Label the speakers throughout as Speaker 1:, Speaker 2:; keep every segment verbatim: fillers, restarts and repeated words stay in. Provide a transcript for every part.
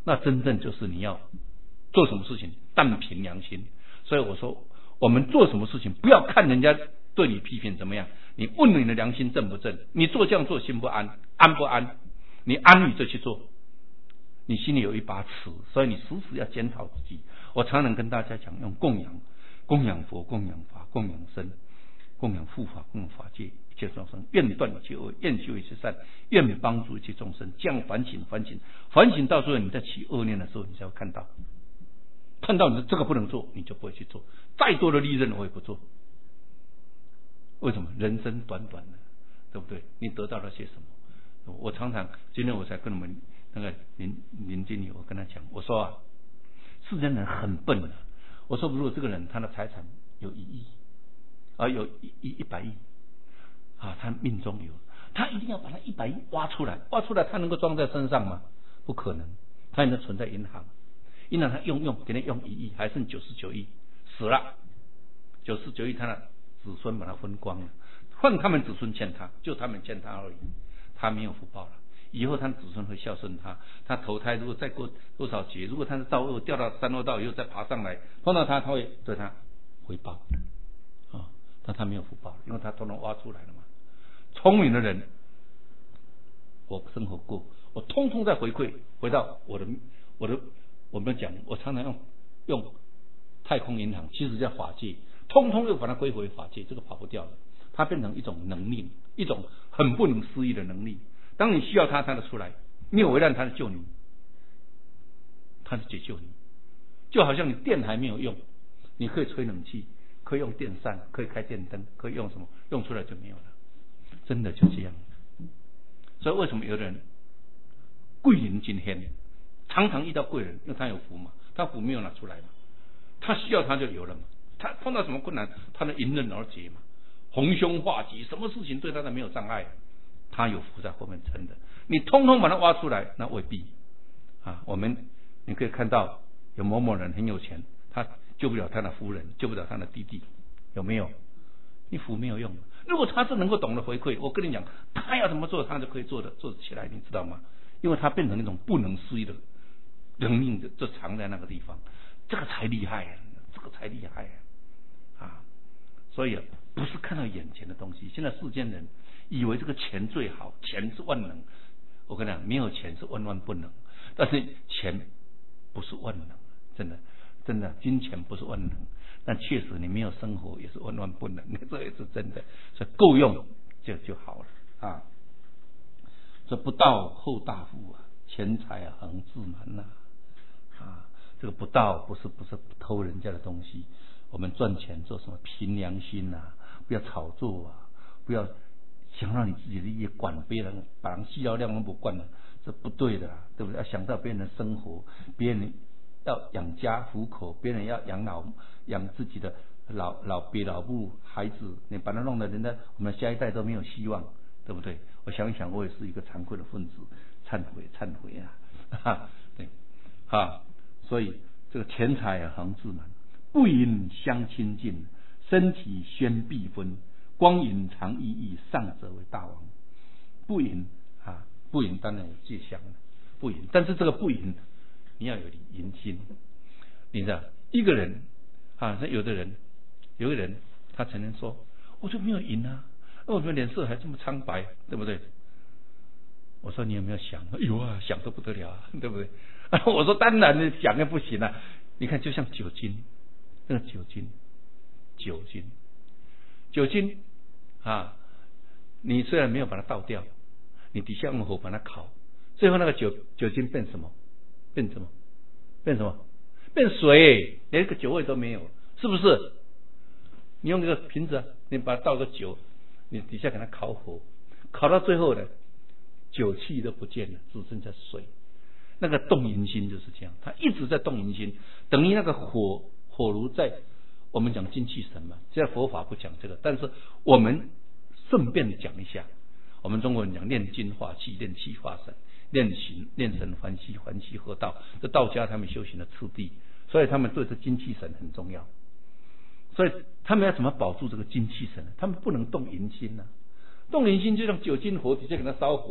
Speaker 1: 那真正就是你要做什么事情但凭良心。所以我说，我们做什么事情不要看人家对你批评怎么样，你问你的良心正不正？你做这样做心不安，安不安？你安你就去做，你心里有一把尺，所以你时时要检讨自己。我常常跟大家讲，用供养，供养佛，供养法，供养僧，供养护法，供养法界一切众生，愿断一切恶，愿修一切善，愿帮助一切众生。这样反省，反省，反省到最后，你在起恶念的时候，你才会看到，看到你的这个不能做，你就不会去做。再多的利刃我也不做。为什么？人生短短的，对不对？你得到了些什么？我常常今天我才跟我们那个林林经理，我跟他讲，我说啊，世间人很笨的。我说，如果这个人他的财产有一亿，啊，有一一一百亿，啊，他命中有，他一定要把那一百亿挖出来，挖出来，他能够装在身上吗？不可能，他应该存在银行，银行他用用给他用一亿，还剩九十九亿，死了，九十九亿他的子孙把他分光了，换他们子孙欠他，就他们欠他而已，他没有福报了。以后他的子孙会孝顺他，他投胎如果再过多少劫，如果他是造恶掉到三恶道以后再爬上来，碰到他他会对他回报啊，但他没有福报，因为他统统挖出来了嘛。聪明的人，我生活过，我通通在回馈回到我的我的我们讲，我常常用用太空银行，其实叫法界，通通又把它归回法界，这个跑不掉的，它变成一种能力，一种很不能思议的能力。当你需要它，它就出来；你有危难，它就救你，它就解救你。就好像你电还没有用，你可以吹冷气，可以用电扇，可以开电灯，可以用什么，用出来就没有了。真的就这样。所以为什么有的人贵人今天常常遇到贵人，因为他有福嘛，他福没有拿出来嘛，他需要他就有了嘛。他碰到什么困难，他能迎刃而解嘛，逢凶化吉，什么事情对他都没有障碍。他有福在后面撑的，你通通把它挖出来，那未必啊。我们你可以看到有某某人很有钱，他救不了他的夫人，救不了他的弟弟，有没有？你福没有用。如果他是能够懂得回馈，我跟你讲，他要怎么做，他就可以做的做得起来，你知道吗？因为他变成一种不能思议的能力，就藏在那个地方，这个才厉害啊，这个才厉害啊！啊，所以不是看到眼前的东西。现在世间人以为这个钱最好，钱是万能。我跟你讲，没有钱是万万不能，但是钱不是万能，真的，真的，金钱不是万能，但确实你没有生活也是万万不能，这也是真的。所以够用就就好了啊。这不道后大富啊，钱财啊恒自满呐啊！这个不道不是不是偷人家的东西，我们赚钱做什么？凭良心呐、啊，不要炒作啊，不要想让你自己的利益管别人，把人细料量都不管了，这不对的啦，对不对？要想到别人的生活，别人要养家糊口，别人要养老，养自己的老老别老母孩子，你把它弄得人家我们下一代都没有希望，对不对？我想一想，我也是一个惭愧的分子，忏悔忏悔啊，哈，对，哈，所以这个钱财啊恒自满，不淫相亲近，身体宣必分。光隐藏意义，上者为大王。不淫啊，不淫当然有戒相的，不淫，但是这个不淫，你要有淫心。你知道，一个人啊，那有的人，有个人他曾经说，我就没有淫啊，那我怎么脸色还这么苍白，对不对？我说你有没有想？有啊，想得不得了啊，对不对？我说当然你想也不行啊。你看，就像酒精，那个酒精，酒精，酒精。啊，你虽然没有把它倒掉，你底下用火把它烤，最后那个酒酒精变什么？变什么？变什么？变水，连个酒味都没有，是不是？你用这个瓶子，你把它倒个酒，你底下给它烤火，烤到最后呢，酒气都不见了，只剩下水。那个动淫心就是这样，它一直在动淫心，等于那个火火炉在。我们讲精气神嘛，现在佛法不讲这个，但是我们顺便讲一下。我们中国人讲炼精化气，炼气化神，炼形炼神还息，还息合道。这道家他们修行的次第，所以他们对这精气神很重要。所以他们要怎么保住这个精气神呢？他们不能动淫心啊，动淫心就像酒精火底下给它烧火啊，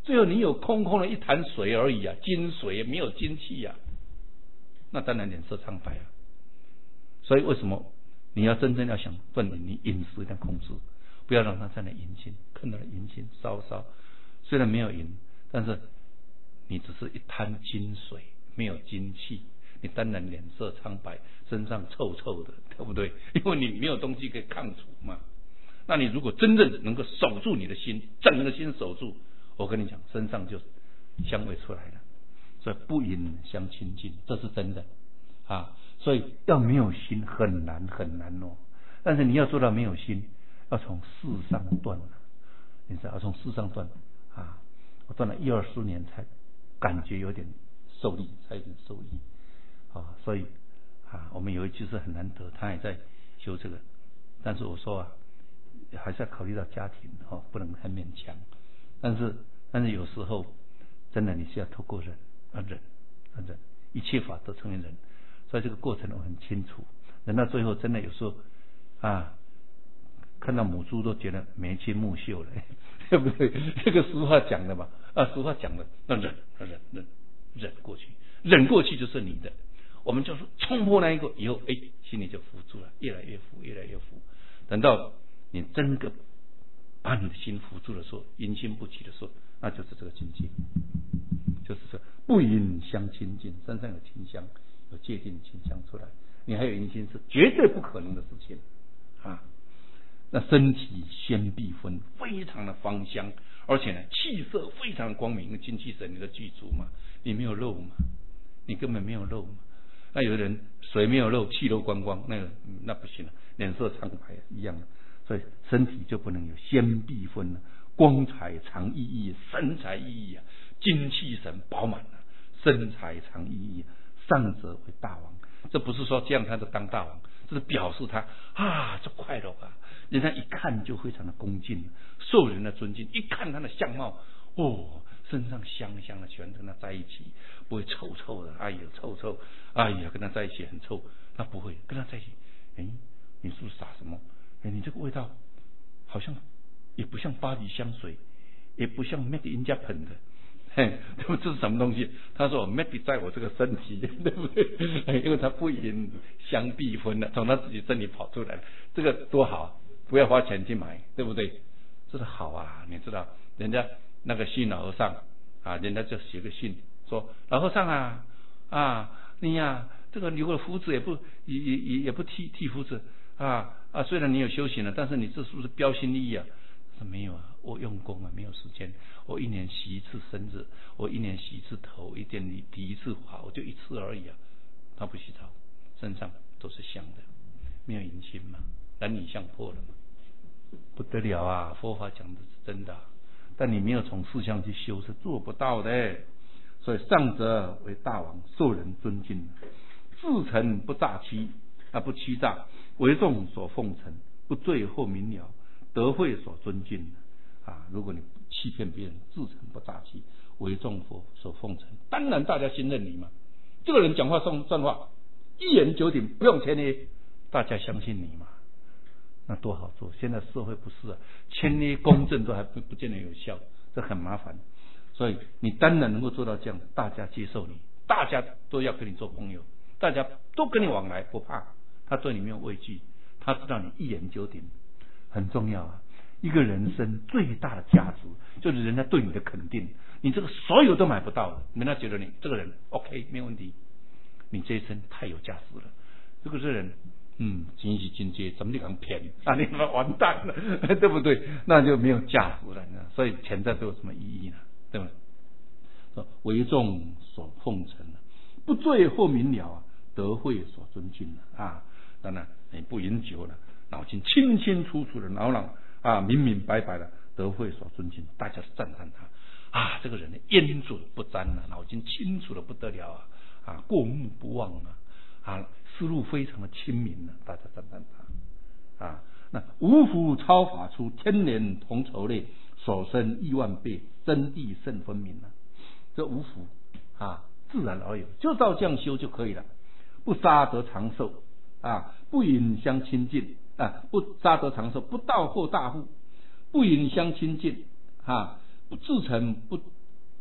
Speaker 1: 最后你有空空的一潭水而已啊，精水没有精气啊，那当然脸色苍白啊。所以为什么你要真正要想锻炼，你饮食一定要控制，不要让它在那淫心，看到了淫心烧烧，虽然没有淫，但是你只是一滩精水，没有精气，你当然脸色苍白，身上臭臭的，对不对？因为你没有东西可以抗除嘛。那你如果真正能够守住你的心，整个心守住，我跟你讲，身上就香味出来了。所以不淫相亲近，这是真的啊。所以要没有心很难很难哦。但是你要做到没有心，要从事上断了，你知道，要从事上断啊。我断了一二十年才感觉有点受力，才有点受益啊。所以啊，我们有一句是很难得，他也在修这个，但是我说啊，还是要考虑到家庭哦，不能太勉强。但是但是有时候真的你是要透过忍啊忍啊忍，一切法都成为忍。所以这个过程我很清楚，忍到最后真的有时候啊，看到母猪都觉得眉清目秀了，对不对？这个俗话讲的嘛，啊，俗话讲的，那忍忍忍忍过去，忍过去就是你的。我们就是冲破那一个以后，哎，心里就服住了，越来越服，越来越服。等到你真的把你的心服住的时候，淫心不起的时候，那就是这个境界，就是说不淫相亲近，身上有清香。有界定倾向出来，你还有淫心是绝对不可能的事情啊！那身体鲜碧分，非常的芳香，而且呢气色非常光明，精气神你的具足嘛，你没有漏嘛，你根本没有漏嘛。那有的人水没有漏，气漏光光，那个那不行了，脸色苍白一样的。所以身体就不能有鲜碧分了，光彩常熠熠，神采奕奕啊，精气神饱满了，身材常熠熠。上者为大王，这不是说这样他就当大王，这是表示他啊，这快乐啊，人家一看就非常的恭敬，受人的尊敬。一看他的相貌，哦，身上香香的，喜欢跟他在一起，不会臭臭的。哎呀，臭臭，哎呀，跟他在一起很臭，那不会跟他在一起。哎，你是不是傻什么？哎，你这个味道好像也不像巴黎香水，也不像 Made in Japan 的。嘿，这是什么东西？他说我 made 在我这个身体，对不对？因为他不淫相必分的，从他自己身体跑出来，这个多好，不要花钱去买，对不对？这是好啊，你知道，人家那个信老和尚啊，人家就写个信说，老和尚啊啊，你呀、啊，这个留了胡子也不也也也也不剃剃胡子啊啊，虽然你有修行了，但是你这是不是标新立异啊？他说没有啊，我用功啊，没有时间。我一年洗一次生日，我一年洗一次头，一年理一次发，我就一次而已啊。他不洗澡，身上都是香的，没有淫心嘛，男女相破了嘛，不得了啊！佛法讲的是真的、啊，但你没有从四相去修是做不到的。所以上者为大王，受人尊敬，自诚不诈欺啊，不欺诈，为众所奉承，不坠后明了，德慧所尊敬啊。如果你欺骗别人，自诚不诈欺，为众所所奉承，当然大家信任你嘛。这个人讲话算算话，一言九鼎，不用签约，大家相信你嘛，那多好做。现在社会不是啊，签约公证都还不不见得有效，这很麻烦。所以你当然能够做到这样，大家接受你，大家都要跟你做朋友，大家都跟你往来，不怕。他对你没有畏惧，他知道你一言九鼎，很重要啊。一个人生最大的价值就是人家对你的肯定，你这个所有都买不到的，人家觉得你这个人 OK 没问题，你这一生太有价值了。这个人嗯，经济境界怎么就敢骗啊？你他妈完蛋了，对不对？那就没有价值了。所以钱在都有什么意义呢？对不对？说为众所奉承，不坠后明了啊，德慧所尊敬了啊。当然你不饮酒了，脑筋清清楚楚的，脑脑啊明明白白的，德慧所尊敬，大家是赞叹他啊，这个人烟准不沾啊，脑筋清楚的不得了啊，啊过目不忘啊，啊思路非常的清明啊，大家赞叹他啊。那五福超法出，天年同酬类，所生亿万倍，真谛甚分明啊。这五福啊，自然而有，就照这样修就可以了。不杀得长寿啊，不饮相亲近啊，不杀得长寿，不盗获大户，不饮相亲近啊，不自诚不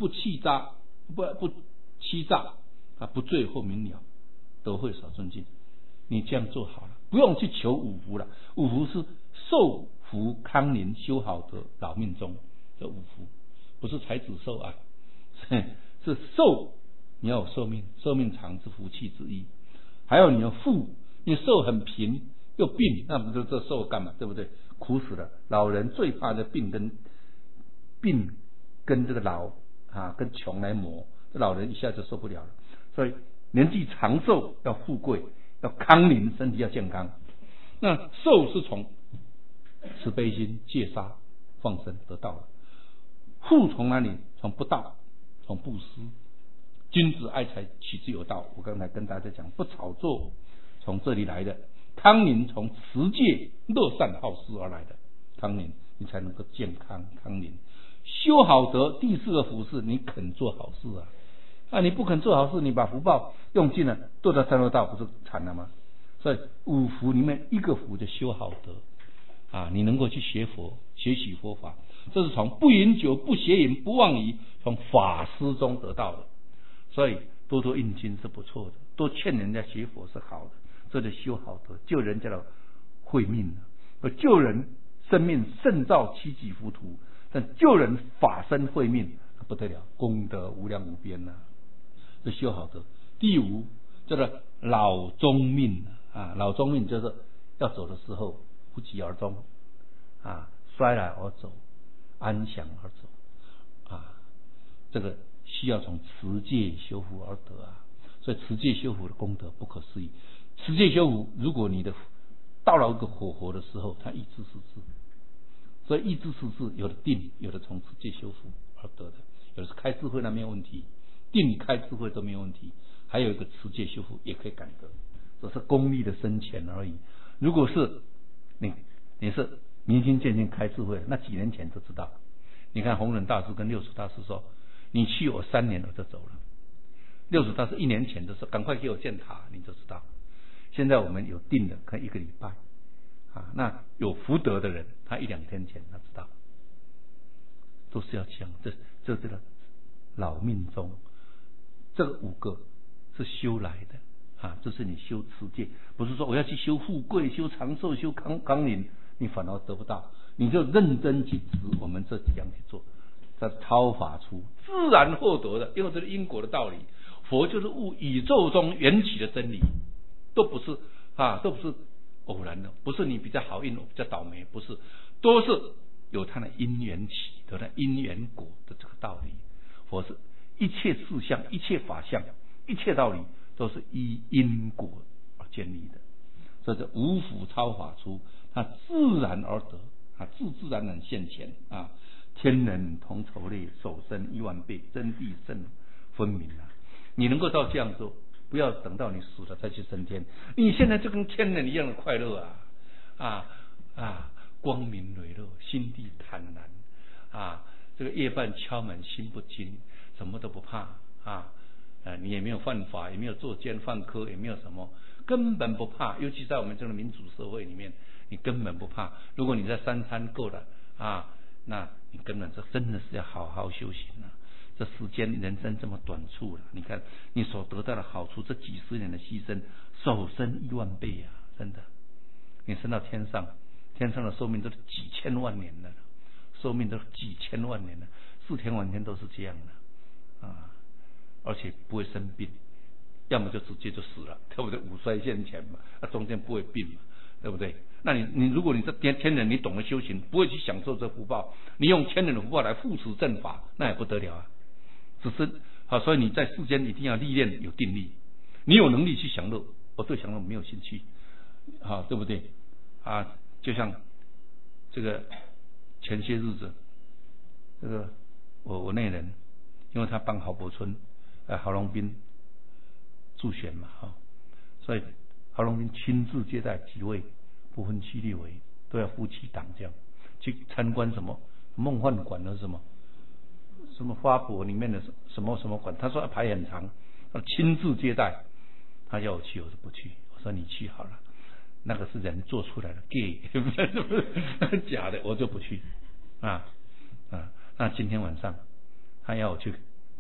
Speaker 1: 不欺诈，不不欺诈啊，不坠后明了，都会少顺境。你这样做好了，不用去求五福了。五福是寿福康宁修好德老命中，这五福不是财子寿啊，是寿，你要有寿命，寿命长是福气之一。还有你要富，你寿很贫又病，那不就这寿干嘛？对不对？苦死了。老人最怕的病跟病跟这个老啊跟穷来磨，这老人一下就受不了了。所以年纪长寿要富贵，要康宁，身体要健康。那寿是从慈悲心、戒杀、放生得到的。富从哪里？从不道，从布施。君子爱财，取之有道。我刚才跟大家讲，不炒作，从这里来的。康宁从持戒、乐善好施而来的。康宁，你才能够健康康宁。修好德，第四个福是你肯做好事啊！啊，你不肯做好事，你把福报用尽了，堕到三恶道，不是惨了吗？所以五福里面一个福就修好德啊，你能够去学佛，学习佛法，这是从不饮酒、不邪淫、不妄语，从法师中得到的。所以多多印经是不错的，多劝人家学佛是好的，这就修好德，救人家的慧命了。救人生命胜造七级浮屠，但救人法身慧命不得了，功德无量无边呐、啊！这修好德。第五叫做老终命啊，老终命就是要走的时候不疾而终啊，衰来而走，安详而走啊，这个需要从持戒修福而得啊，所以持戒修福的功德不可思议。持戒修福，如果你的到了一个火候的时候，它意志是智，所以意志是智，有的定，有的从持戒修福而得的，有的是开智慧那没有问题，定开智慧都没有问题，还有一个持戒修福也可以感得，只是功力的深浅而已。如果是你你是明心见性开智慧，那几年前就知道。你看弘忍大师跟六祖大师说，你去我三年我就走了。六祖大师一年前就说赶快给我建塔，你就知道。现在我们有定的可以一个礼拜啊，那有福德的人他一两天前他知道，都是要讲这这这个老命中这个五个是修来的啊，这是你修持戒，不是说我要去修富贵、修长寿、修康康宁，你反而得不到。你就认真去执我们这几样去做，这超法出自然获得的，因为这是因果的道理。佛就是悟宇宙中缘起的真理，都不是啊，都不是偶然的，不是你比较好运，我比较倒霉，不是，都是有它的因缘起，有它因缘果的这个道理。佛是一切事相、一切法相、一切道理都是依因果而建立的，所以这无福超法出，它自然而得啊，自自然然现前啊。天人同酬类，手生一万倍，真谛甚分明啊！你能够到这样做，不要等到你死了再去升天，你现在就跟天人一样的快乐啊啊啊！光明磊落，心地坦然啊！这个夜半敲门心不惊，什么都不怕啊！呃，你也没有犯法，也没有作奸犯科，也没有什么，根本不怕。尤其在我们这个民主社会里面，你根本不怕。如果你在三餐够了啊，那你根本是真的是要好好修行了、啊。这时间人生这么短促了，你看你所得到的好处，这几十年的牺牲，手生一万倍啊！真的，你升到天上，天上的寿命都是几千万年了，寿命都是几千万年了，四天完天都是这样的啊，而且不会生病，要么就直接就死了，对不对？五衰现前嘛，那中间不会病嘛，对不对？那你你如果你是天天人，你懂得修行，不会去享受这福报，你用天人的福报来护持正法，那也不得了啊！只是啊，所以你在世间一定要历练有定力，你有能力去享乐，我对享乐没有兴趣，啊，对不对？啊，就像这个前些日子，这个我我内人，因为他帮郝柏村、呃郝龙斌助选嘛，哈、哦，所以郝龙斌亲自接待几位不分区立委，都要夫妻档这样去参观什么梦幻馆的什么什么花博里面的什么什么馆，他说排很长，他亲自接待，他要我去，我说不去，我说你去好了，那个是人做出来的 gay， 不是假的，我就不去啊啊！那今天晚上他要我去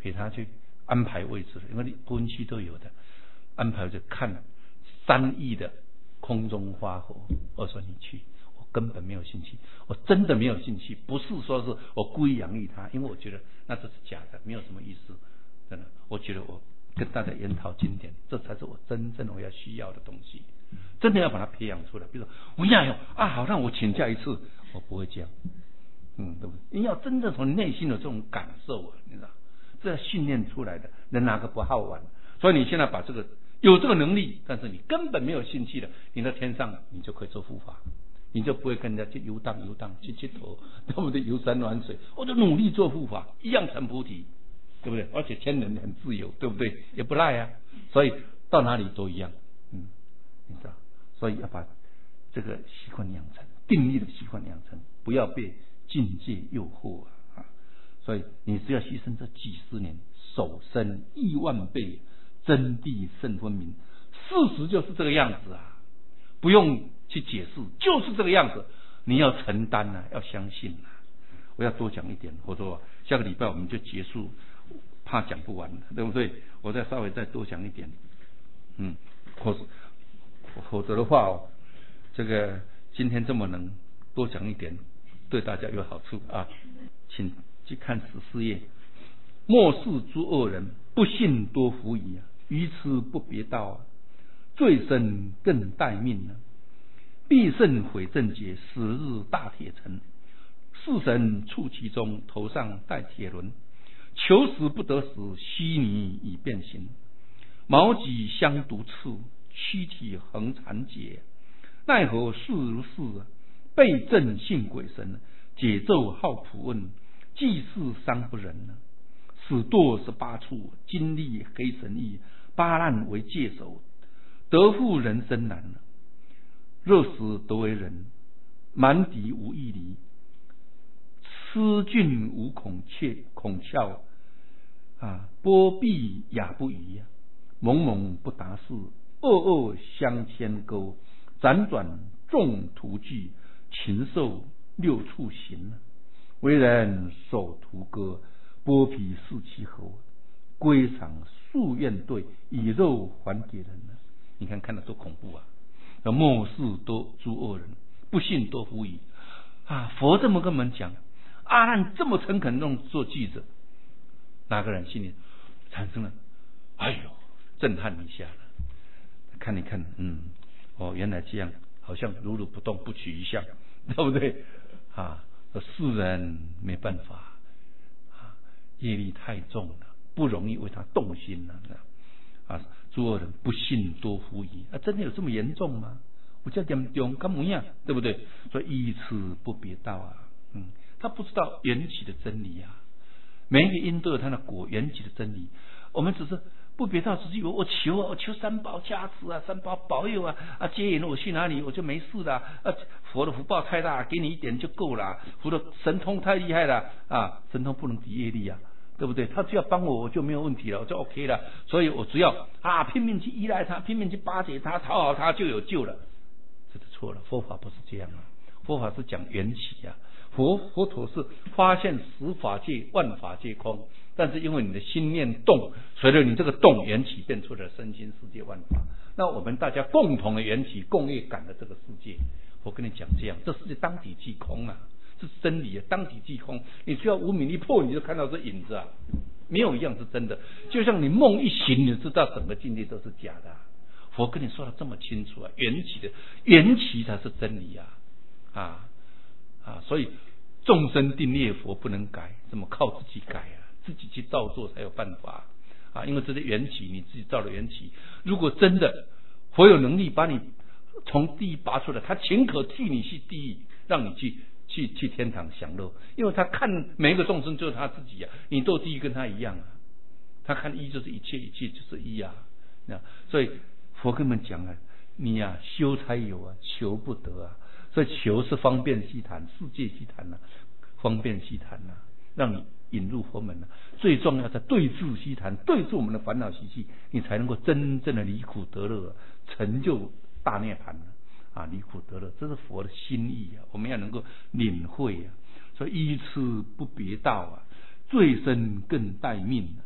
Speaker 1: 陪他去安排位置，因为不分区都有的，安排着看三亿的空中花火。我说你去，我根本没有兴趣，我真的没有兴趣，不是说是我故意养育他，因为我觉得那这是假的，没有什么意思。真的，我觉得我跟大家研讨经典，这才是我真正我要需要的东西。真的要把它培养出来。比如说，我呀哟啊，好让我请假一次，我不会这样。嗯，对不对？你要真正从内心的这种感受啊，你知道，这要训练出来的，人哪个不好玩？所以你现在把这个有这个能力，但是你根本没有兴趣的，你在天上你就可以做护法，你就不会跟人家去游荡游荡去去头，对不对？游山玩水，我就努力做护法，一样成菩提，对不对？而且天人很自由，对不对？也不赖啊。所以到哪里都一样，嗯，你知道，所以要把这个习惯养成，定力的习惯养成，不要被境界诱惑啊！所以你只要牺牲这几十年，守身亿万倍，真谛甚分明。事实就是这个样子啊，不用去解释，就是这个样子。你要承担啊，要相信啊。我要多讲一点，或者说下个礼拜我们就结束，怕讲不完，对不对？我再稍微再多讲一点，嗯，否否则的话、哦，这个今天这么能多讲一点。对大家有好处啊，请去看十四页。莫视诸恶人，不信多福矣啊！愚痴不别道啊，罪深更待命啊！必胜毁正解，始日大铁城。世神处其中，头上戴铁轮。求死不得死，虚拟以变形。矛戟相毒刺，躯体横残结。奈何事如是啊！背正信鬼神，解咒好普问，济世伤不仁呢。使堕十八处，经历黑神意，八难为界首，得复人生难呢。若死得为人，蛮敌无义离，痴俊无孔雀孔窍啊，波壁雅不移啊，蒙蒙不达事，恶恶相牵钩，辗转众途具。禽兽六处行，为人手屠割，剥皮四其喉，归场夙愿对，以肉还给人呢。你看看得多恐怖啊！莫视多诸恶人，不信多福矣啊！佛这么跟我们讲，阿难这么诚恳弄做句子，哪个人心里产生了哎呦震撼一下了？看一看，嗯，哦，原来这样，好像如如不动，不取一相。对不对啊？世人没办法啊，业力太重了，不容易为他动心了啊！诸恶人不信多福矣啊！真的有这么严重吗？我叫严重干么样？对不对？所以依此不别道啊，嗯，他不知道缘起的真理啊，每一个因都有它的果，缘起的真理，我们只是。不别道，只是以为我求啊，我求三宝加持啊，三宝保佑啊，啊接引我去哪里我就没事了啊！佛的福报太大，给你一点就够了。佛的神通太厉害了啊，神通不能抵业力啊，对不对？他只要帮我，我就没有问题了，我就 OK 了。所以我只要啊拼命去依赖他，拼命去巴结他，讨好他，就有救了。这是错了，佛法不是这样啊，佛法是讲缘起啊。佛佛陀是发现十法界万法皆空，但是因为你的心念动，随着你这个动缘起变出了身心世界万法。那我们大家共同的缘起，共业感的这个世界，我跟你讲这样，这世界当体即空啊，这是真理啊，当体即空。你只要无明一破，你就看到这影子啊，没有一样是真的。就像你梦一醒，你就知道整个境界都是假的、啊。佛跟你说的这么清楚啊，缘起的缘起才是真理啊啊！啊，所以众生定业佛不能改，怎么靠自己改啊？自己去照做才有办法啊！因为这是缘起，你自己造的缘起。如果真的佛有能力把你从地狱拔出来，他情可替你去地狱，让你去去去天堂享乐，因为他看每一个众生就是他自己啊，你堕地狱跟他一样啊。他看一就是一切，一切就是一啊。那所以佛跟我们讲啊，你啊修才有啊，求不得啊。所以求是方便悉谈，世界悉谈呐、啊，方便悉谈呐、啊，让你引入佛门呐、啊。最重要的对治悉谈，对治我们的烦恼习气，你才能够真正的离苦得乐，成就大涅槃啊！离苦得乐，这是佛的心意啊！我们要能够领会啊！所以依此不别道啊，罪深更待命啊！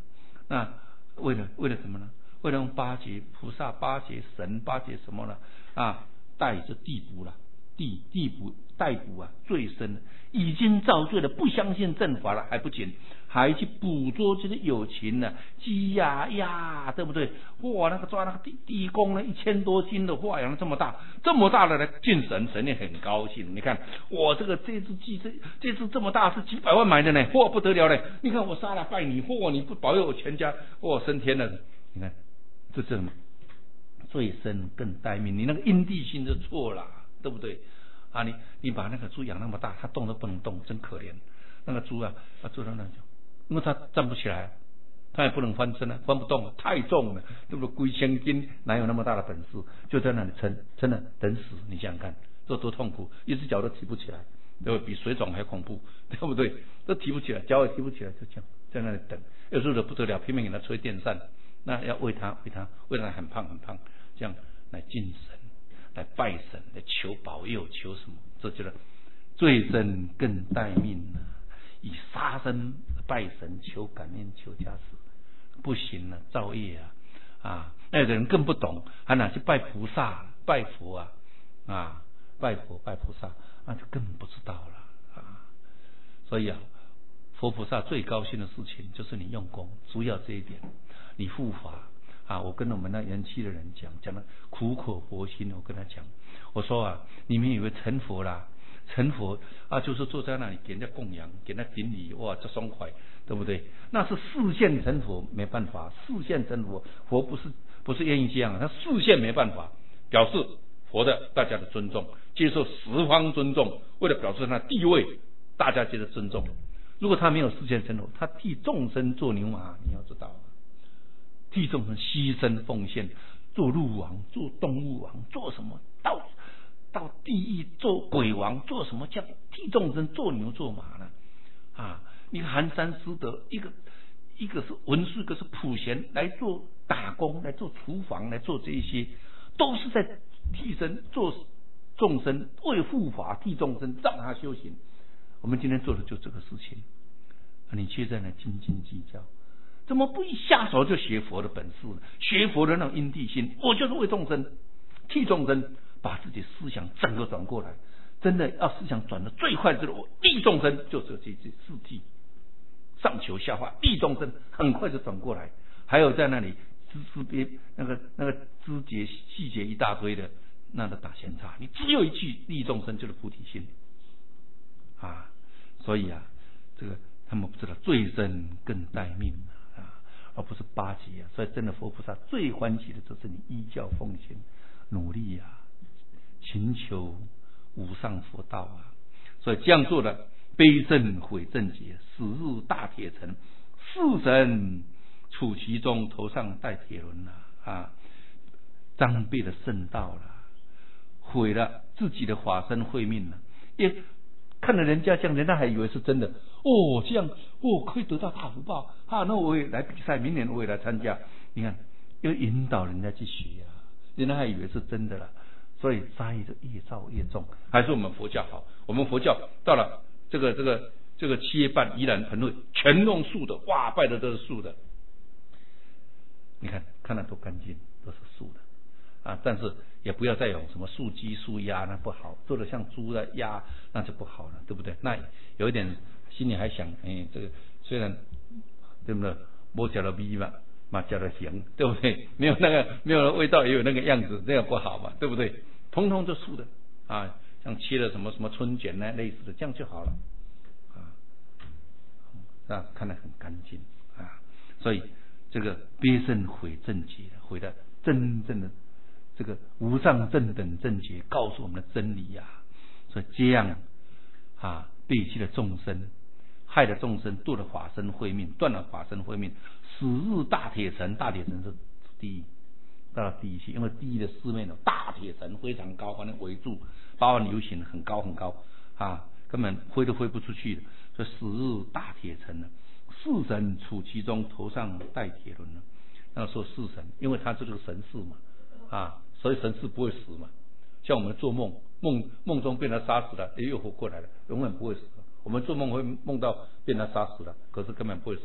Speaker 1: 那为了为了什么呢？为了用八节菩萨、八节神、八节什么呢？啊，带着地补了，地地补逮捕啊，最深了，已经造罪了，不相信正法了，还不仅还去捕捉这些有情呢，鸡呀呀，对不对？哇，那个抓那个地地公呢，一千多斤的，哇，养了这么大，这么大的来敬神，神也很高兴。你看，我这个这只鸡，这这只这么大，是几百万买的呢，嚯，不得了嘞！你看我杀了拜你，嚯，你不保佑我全家，嚯，升天了。你看，这是什么？罪深更待命，你那个因地心就错了，对不对？啊，你你把那个猪养那么大，它动都不能动，真可怜。那个猪啊，它坐在那里，因为它站不起来，它也不能翻身啊，翻不动，太重了，对不对？龟千斤哪有那么大的本事？就在那里撑，真的等死。你想想看，这多痛苦，一只脚都提不起来，对吧？比水肿还恐怖，对不对？都提不起来，脚也提不起来，就这样在那里等。有时候不得了，拼命给它吹电扇，那要喂它，喂它，喂它很胖很胖，这样来敬神。来拜神，来求保佑，求什么？这就是罪深更待命啊！以杀生拜神，求感应，求加持，不行了，造业啊！啊，那有的人更不懂，还拿去拜菩萨、拜佛啊啊，拜佛、拜菩萨，那就更不知道了啊！所以啊，佛菩萨最高兴的事情就是你用功，主要这一点，你护法。啊，我跟我们那园区的人讲，讲的苦口婆心。我跟他讲，我说啊，你们以为成佛啦，成佛啊，就是坐在那里给人家供养，给人家顶礼，哇，这爽快，对不对？那是视线成佛，没办法，视线成佛，佛不是不是愿意这样，他视线没办法，表示佛的大家的尊重，接受十方尊重，为了表示他地位，大家接着尊重。如果他没有视线成佛，他替众生做牛马，你要知道。替众生牺牲奉献，做鹿王，做动物王，做什么？到到地狱做鬼王，做什么叫替众生做牛做马呢？啊，你看寒山师德，一个一个是文殊，一个是普贤，来做打工，来做厨房，来做这一些，都是在替身做众生，为护法替众生，让他修行。我们今天做的就这个事情，你却在那斤斤计较。怎么不一下手就学佛的本事，学佛的那种因地心？我就是为众生，替众生，把自己思想整个转过来。真的要思想转的最快之路，利众生就是这这四谛，上求下化，利众生很快就转过来。还有在那里枝枝边那个那个枝节细节一大堆的，那个打闲岔。你只有一句利众生就是菩提心啊！所以啊，这个他们不知道罪深更待命。而不是八节啊，所以真的佛菩萨最欢喜的就是你依教奉行，努力啊，勤求无上佛道啊。所以这样做的，悲正悔正解，死入大铁城，四神处其中，头上戴铁轮了啊，张备了圣道了，毁了自己的法身慧命了，也看了人家这样，人家还以为是真的。哦，这样哦，可以得到大福报啊！那我也来比赛，明年我也来参加。你看，又引导人家去学啊，人家还以为是真的了，所以灾的越造越重。还是我们佛教好，我们佛教到了这个这个这个七月半，依然盆会全弄素的，哇，拜的都是素的。你看看得多干净，都是素的啊！但是也不要再有什么素鸡、素鸭，那不好，做的像猪的鸭，那就不好了，对不对？那有一点。心里还想，哎，这个虽然对不对，没加了味嘛，嘛加了咸，对不对？没有那个没有味道，也有那个样子，这样不好嘛，对不对？通通都素的啊，像切了什么什么春卷呢，类似的，这样就好了啊，那看得很干净啊。所以这个悲正悔正解，悔的真正的这个无上正等正解，告诉我们的真理呀、啊。所以这样啊，背弃了众生。害了众生，堕了法身慧命，断了法身慧命，死入大铁城。大铁城是地狱，到了地狱去，因为地狱的四面有大铁城非常高，把那围住，八万流行，很高很高啊，根本挥都挥不出去的，所以死入大铁城了。四神处其中，头上戴铁轮了。那说四神，因为他是个神士嘛啊，所以神士不会死嘛。像我们做梦，梦梦中被他杀死了，也又活过来了，永远不会死。我们做梦会梦到被他杀死了，可是根本不会死，所以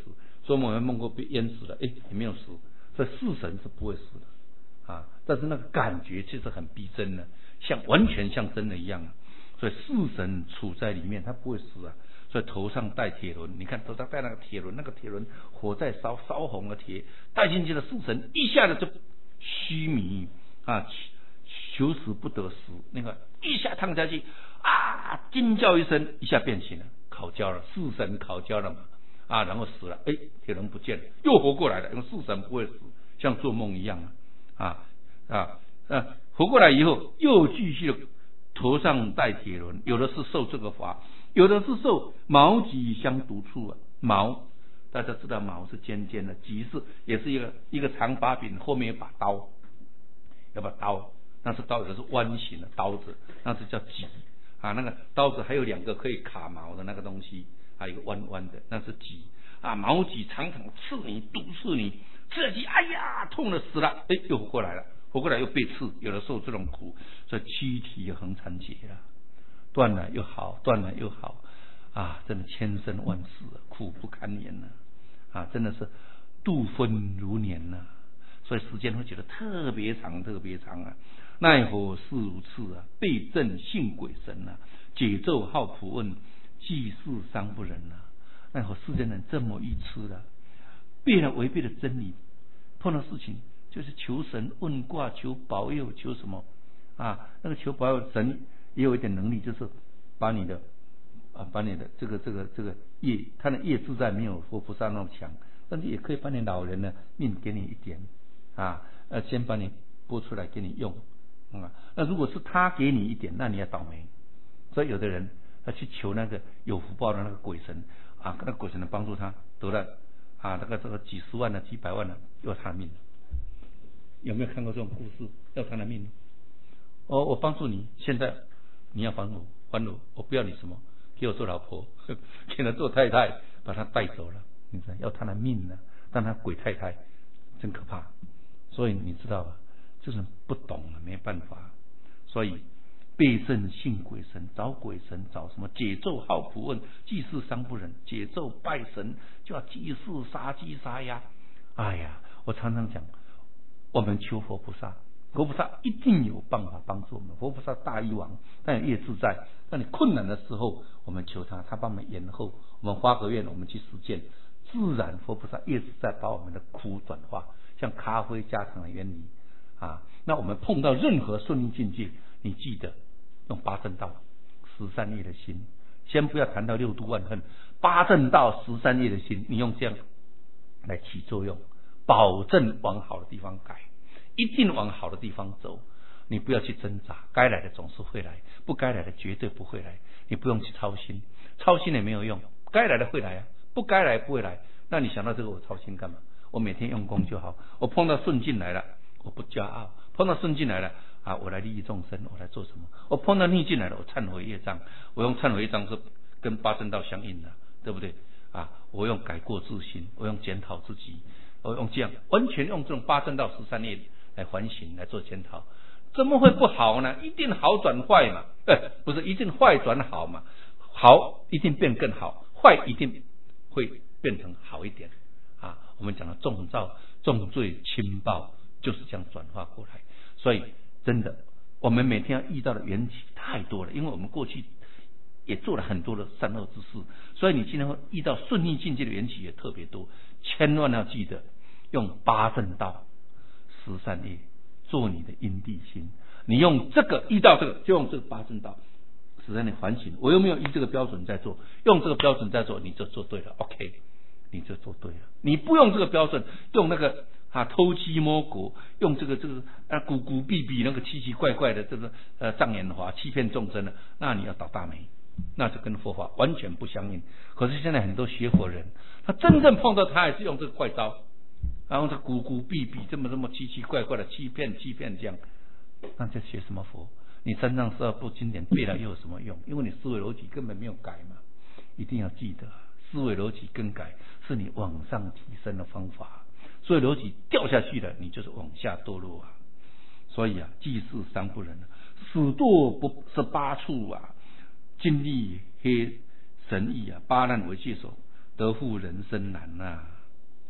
Speaker 1: 做梦有梦过被淹死了，哎，你没有死，所以式神是不会死的啊。但是那个感觉其实很逼真的，像完全像真的一样啊。所以式神处在里面，他不会死啊。所以头上戴铁轮，你看头上戴那个铁轮，那个铁轮火在烧，烧红了铁，带进去的式神一下子就虚迷啊，求死不得死，那个一下烫下去啊，惊叫一声，一下变形了，烤焦了，式神烤焦了嘛啊，然后死了，哎，铁轮不见了，又活过来了，因为式神不会死，像做梦一样啊啊啊，活过来以后又继续的头上戴铁轮，有的是受这个法。有的是受矛戟相毒处啊，矛大家知道矛是尖尖的，戟是也是一个一个长把柄，后面有把刀，有把刀，那是刀，有的是弯形的刀子，那是叫戟啊。那个刀子还有两个可以卡矛的那个东西，还有一个弯弯的，那是戟啊。矛戟常常刺你，毒刺你，刺下去，哎呀，痛的死了，哎，又活过来了，活过来又被刺，有的受这种苦，所以躯体横残劫了。断了又好，断了又好啊！真的千生万世，苦不堪言呐！啊，真的是度分如年呐、啊，所以时间会觉得特别长，特别长啊！奈何事如此啊？被震信鬼神啊，解咒好普问，济世伤不忍啊！奈何世间人这么愚痴啊？背了违背了真理，碰到事情就是求神问卦，求保佑，求什么啊？那个求保佑神。也有一点能力，就是把你的啊，把你的这个这个这个业，他的业自在没有佛菩萨那么强，但是也可以把你老人的命给你一点啊，呃，先把你拨出来给你用啊。那如果是他给你一点，那你要倒霉。所以有的人他去求那个有福报的那个鬼神啊，那个鬼神能帮助他得了啊，那个这个几十万的、几百万的要他的命。有没有看过这种故事？要他的命？哦，我帮助你，现在。你要还我，还我，我不要你什么，给我做老婆，给他做太太，把他带走了，你知道要他的命呢、啊，让他鬼太太，真可怕。所以你知道吧，就是不懂了，没办法。所以背正信鬼神，找鬼神，找什么解咒好普问，济世伤不忍。解咒拜神就要济世杀鸡杀鸭。哎呀，我常常讲，我们求佛菩萨。佛菩萨一定有办法帮助我们，佛菩萨大医王，但有业自在。当你困难的时候，我们求他，他帮我们延后。我们发个愿，我们去实践，自然佛菩萨业自在，把我们的苦转化，像咖啡加糖的原理啊。那我们碰到任何顺利境界，你记得用八正道十三业的心，先不要谈到六度万恨，八正道十三业的心，你用这样来起作用，保证往好的地方改。一定往好的地方走，你不要去挣扎，该来的总是会来，不该来的绝对不会来，你不用去操心，操心也没有用，该来的会来啊，不该来不会来，那你想到这个我操心干嘛？我每天用功就好，我碰到顺境来了，我不骄傲，碰到顺境来了啊，我来利益众生，我来做什么？我碰到逆境来了，我忏悔业障，我用忏悔业障是跟八正道相应的，对不对啊？我用改过自新，我用检讨自己，我用这样完全用这种八正道十三业来反省，来做检讨，怎么会不好呢？一定好转坏嘛？呃，不是一定坏转好嘛？好一定变更好，坏一定会变成好一点啊！我们讲的重造、重罪、轻报，就是这样转化过来。所以真的，我们每天要遇到的缘起太多了，因为我们过去也做了很多的善恶之事，所以你今天会遇到顺利境界的缘起也特别多。千万要记得用八正道十三业做你的因地心，你用这个遇到这个就用这个八正道使得你反省，我又没有依这个标准在做，用这个标准在做，你就做对了 OK， 你就做对了。你不用这个标准，用那个啊偷鸡摸狗，用这个这个啊古古蔽蔽那个奇奇怪怪的这个呃障眼法欺骗众生的，那你要倒大霉，那就跟佛法完全不相应。可是现在很多学佛人，他真正碰到他还是用这个怪招，然后他古古蔽蔽这么这么奇奇怪怪的欺骗欺骗这样，那就学什么佛？你三藏十二部经典背了又有什么用？因为你思维逻辑根本没有改嘛。一定要记得，思维逻辑更改是你往上提升的方法。所以逻辑掉下去了，你就是往下堕落啊。所以啊，济世伤不忍，死堕不十八处啊，经历黑神意啊，八难为界手，得复人生难啊。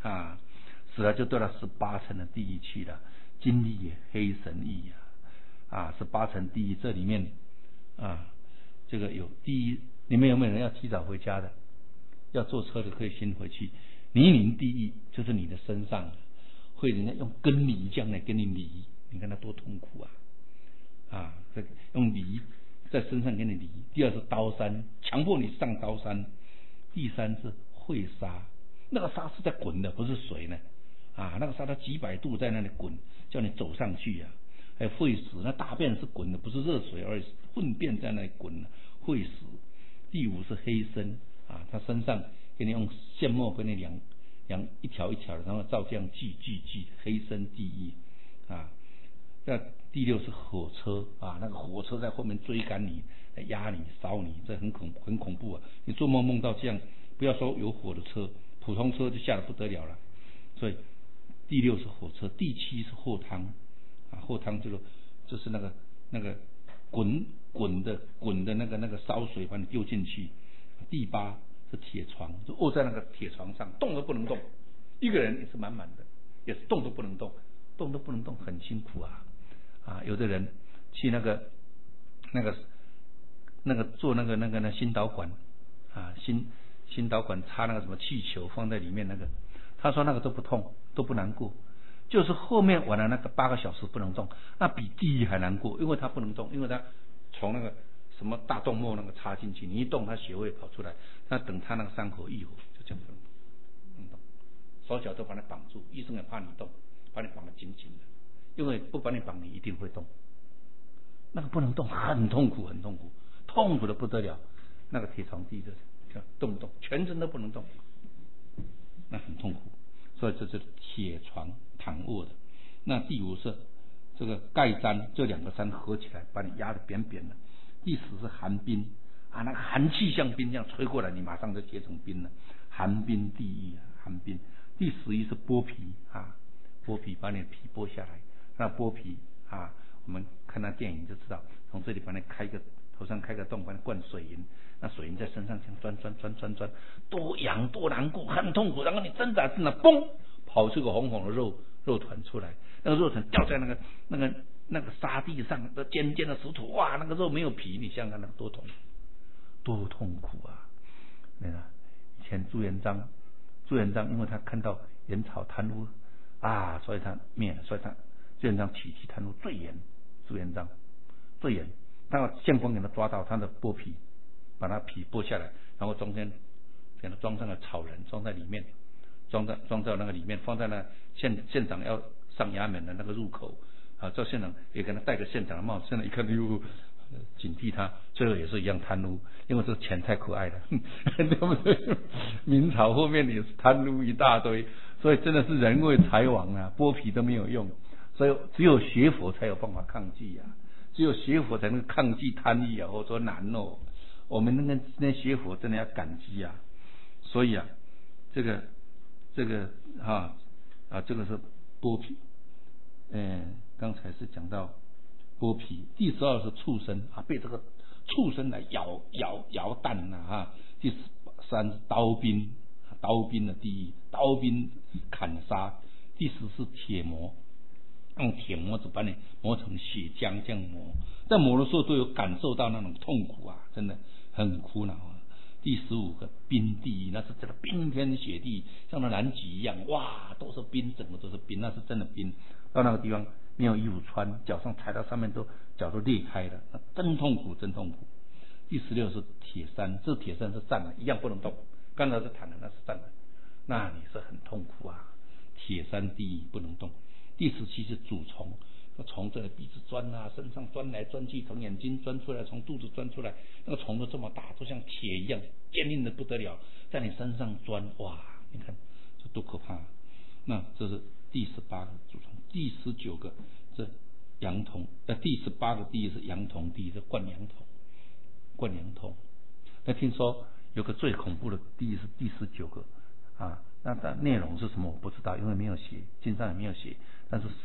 Speaker 1: 啊，死了就到了十八层的地狱去了，经历黑神狱啊，啊，十八层地狱这里面啊，这个有第一，你们有没有人要提早回家的？要坐车的可以先回去。泥泞地狱就是你的身上会人家用根泥这样来跟你犁，你看他多痛苦啊！啊，这个用犁在身上给你犁。第二是刀山，强迫你上刀山。第三是会沙，那个沙是在滚的，不是水呢。啊，那个沙它几百度在那里滚，叫你走上去啊。还有会死，那大便是滚的，不是热水，而是粪便在那里滚，会死。第五是黑身啊，他身上给你用线末给你量量一条一条的，然后照这样锯锯锯，黑身地狱啊。那第六是火车啊，那个火车在后面追赶你，压你烧你，这很恐很恐怖啊！你做梦梦到这样，不要说有火的车，普通车就吓得不得了了。所以第六是火车，第七是后汤啊，后汤就是就是那个那个滚滚的滚的那个那个烧水把你丢进去。第八是铁床，就卧在那个铁床上，动都不能动，一个人也是满满的，也是动都不能动，动都不能动，很辛苦啊。啊，有的人去那个那个那个做那个那个那心导管啊，心心导管插那个什么气球放在里面那个，他说那个都不痛都不难过，就是后面玩了那个八个小时不能动，那比地狱还难过，因为他不能动，因为他从那个什么大动脉那个插进去，你一动他血会跑出来，那等他那个伤口愈合就这样不能动，不能动，手脚都把你绑住，医生也怕你动，把你绑得紧紧的。因为不把你绑，你一定会动。那个不能动，很痛苦，很痛苦，痛苦的不得了。那个铁床地的，动不动，全身都不能动，那很痛苦。所以这是铁床躺卧的。那第五是这个盖毡，这两个山合起来，把你压得扁扁的。第十是寒冰啊，那个寒气像冰这样吹过来，你马上就结成冰了。寒冰地狱啊，寒冰。第十一是剥皮啊，剥皮把你的皮剥下来。那剥皮啊，我们看那电影就知道，从这里把你开个头上开个洞，把你灌水银，那水银在身上这样钻钻钻钻钻，多痒多难过，很痛苦。然后你挣扎挣扎，嘣，跑出个红红的肉肉团出来，那个肉团掉在那个那个那个沙地上的尖尖的石头，哇，那个肉没有皮，你想想看那个多痛多痛苦啊！那个以前朱元璋，朱元璋因为他看到元朝贪污啊，所以他灭了，所以他。朱元璋取缔贪污最严，朱元璋最严，他相公给他抓到，他的剥皮，把他皮剥下来，然后中间给他装上了草人，装在里面，装在装在那个里面，放在那县县长要上衙门的那个入口啊，这县长也给他戴个县长的帽子，现在一看又警惕他，最后也是一样贪污，因为这个钱太可爱了，对不对？明朝后面也是贪污一大堆，所以真的是人为财亡啊，剥皮都没有用。所以只有学佛才有办法抗拒啊，只有学佛才能抗拒贪欲啊！我说难哦，我们那个那学佛真的要感激啊！所以啊，这个这个啊啊，这个是剥皮，嗯，刚才是讲到剥皮。第十二是畜生啊，被这个畜生来咬咬咬蛋呐啊！第十三是刀兵，刀兵的地狱，刀兵砍杀。第十是铁磨。用铁磨子把你磨成血浆，这样磨，在磨的时候都有感受到那种痛苦啊，真的很苦恼啊。第十五个冰地狱，那是这个冰天雪地，像那南极一样，哇，都是冰，整个都是冰，那是真的冰。到那个地方没有衣服穿，脚上踩到上面都脚都裂开了，那真痛苦，真痛苦。第十六是铁山，这铁山是站的，一样不能动。刚才是躺的，那是站的，那你是很痛苦啊。铁山地狱不能动。第十七是蛀虫，从这个鼻子钻啊，身上钻来钻去，从眼睛钻出来，从肚子钻出来，那个虫都这么大，都像铁一样坚硬的不得了，在你身上钻，哇，你看这多可怕啊！那这是第十八个蛀虫，第十九个这羊童，呃，第十八个地狱是羊童地狱，是灌羊头，灌羊头。那听说有个最恐怖的地狱是第十九个啊，那它内容是什么我不知道，因为没有写，经上也没有写。但是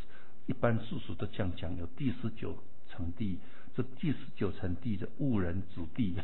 Speaker 1: 一般世俗都这样讲，有第十九层地，这第十九层地的误人子弟。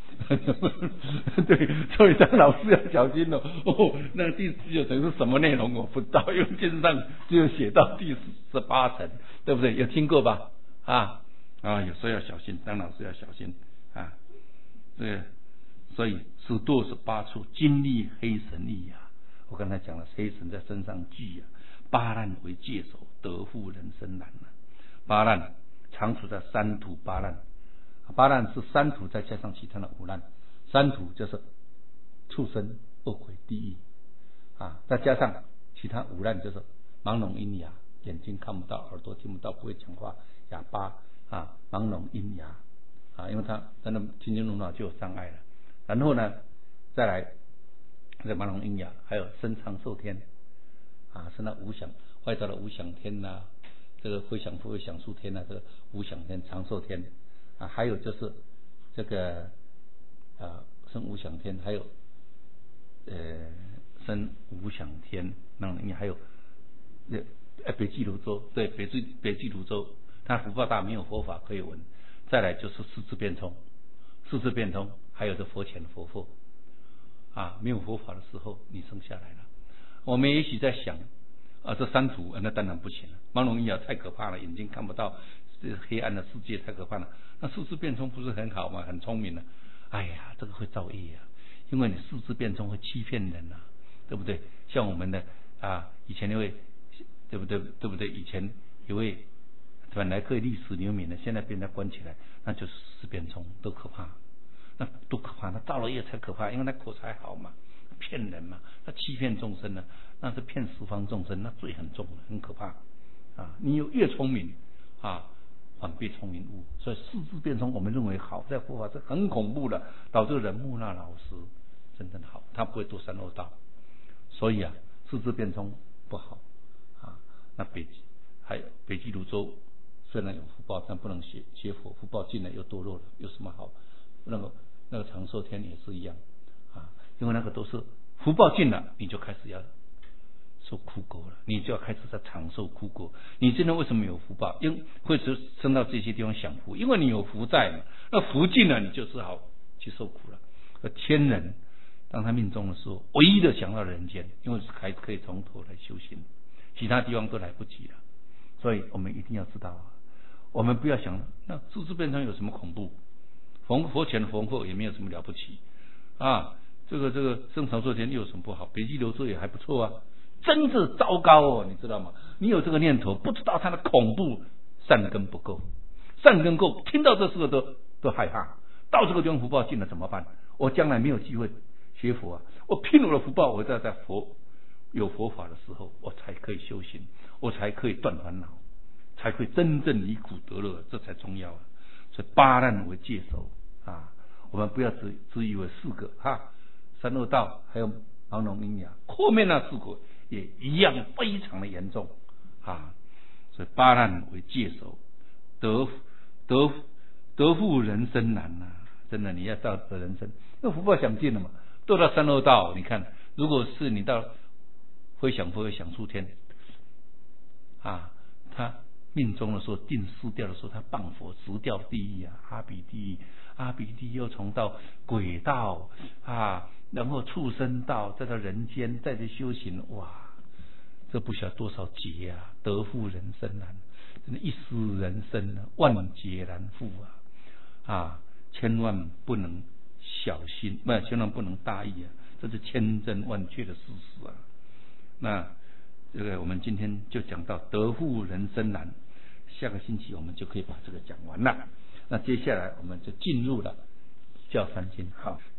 Speaker 1: 对，所以当老师要小心了。哦，那第十九层是什么内容我不知道，因为经上只有写到第十八层，对不对？有听过吧？啊啊，有时候要小心，当老师要小心啊。这个，所以是多是八处金力黑神力啊。我刚才讲了，黑神在身上聚啊，八难为界首，得复人生难啊。八难常处在三途八难。八难是三途再加上其他的五难，三途就是畜生、恶鬼、地狱啊，再加上其他五难就是盲聋喑哑，眼睛看不到，耳朵听不到，不会讲话，哑巴啊，盲聋喑哑啊，因为他真的听经颅脑就有障碍了。然后呢，再来这盲聋喑哑，还有身长寿天啊，是那无想外道的无想天呐、啊，这个会想不会想数天呐、啊，这个无想天、长寿天。啊，还有就是这个啊，生无想天，还有呃生无想天，那你还有呃北俱泸州，对，北俱北俱泸州，他福报大，没有佛法可以闻。再来就是四智变通，四智变通，还有这佛前佛后啊，没有佛法的时候你生下来了。我们也许在想啊，这三途、啊、那当然不行了，盲聋喑哑太可怕了，眼睛看不到，这黑暗的世界太可怕了。那四智变通不是很好吗？很聪明了。哎呀，这个会造业啊，因为你四智变通会欺骗人啊，对不对？像我们的啊，以前那位，对不对？对不对？以前有位本来可以历史留名的，现在被人家关起来，那就是四智变通，多可怕！那多可怕！那造了业才可怕，因为他口才好嘛，骗人嘛，他欺骗众生呢，那是骗十方众生，那罪很重，很可怕啊！你有越聪明啊，反被聪明误，所以四智变通，我们认为好，在佛法是很恐怖的，导致人木那老实，真正好，他不会堕三恶道。所以啊，四智变通不好啊。那北还有北俱泸州，虽然有福报，但不能学学佛，福报尽了又堕落了，有什么好？那个那个长寿天也是一样啊，因为那个都是福报尽了，你就开始要受苦果了，你就要开始在长寿苦果。你今天为什么有福报？因为会升到这些地方享福，因为你有福在嘛。那福尽了，你就只好去受苦了。而天人当他命中的时候，唯一的想到人间，因为还可以从头来修行，其他地方都来不及了。所以我们一定要知道啊，我们不要想那四智变通有什么恐怖？佛佛前佛后也没有什么了不起啊。这个这个生长寿天又有什么不好？北俱泸州也还不错啊。真是糟糕哦，你知道吗？你有这个念头，不知道它的恐怖，善根不够，善根够，听到这四个都都害怕。到这个地方福报尽了怎么办？我将来没有机会学佛啊！我拼了我的福报，我在在佛有佛法的时候，我才可以修行，我才可以断烦恼，才会真正离苦得乐，这才重要啊！所以八难为戒首啊，我们不要只只以为四个哈，三恶道还有盲聋喑哑，后面那四个也一样非常的严重啊！所以八难为戒首，得得得复人生难呐、啊！真的，你要到得人生，那福报享尽了嘛，都到三恶道。你看，如果是你到会享佛会享出天啊，他命中的时候定失掉的时候，他谤佛直掉地狱啊，阿鼻地狱，阿鼻地狱又从到鬼道啊，然后畜生道，再到人间，再去修行，哇，这不晓得多少劫啊！得复人生难，真的一死人生啊，万劫难复啊！啊，千万不能小心，不，千万不能大意啊！这是千真万确的事实啊！那这个我们今天就讲到得复人生难，下个星期我们就可以把这个讲完了。那接下来我们就进入了教三经，好。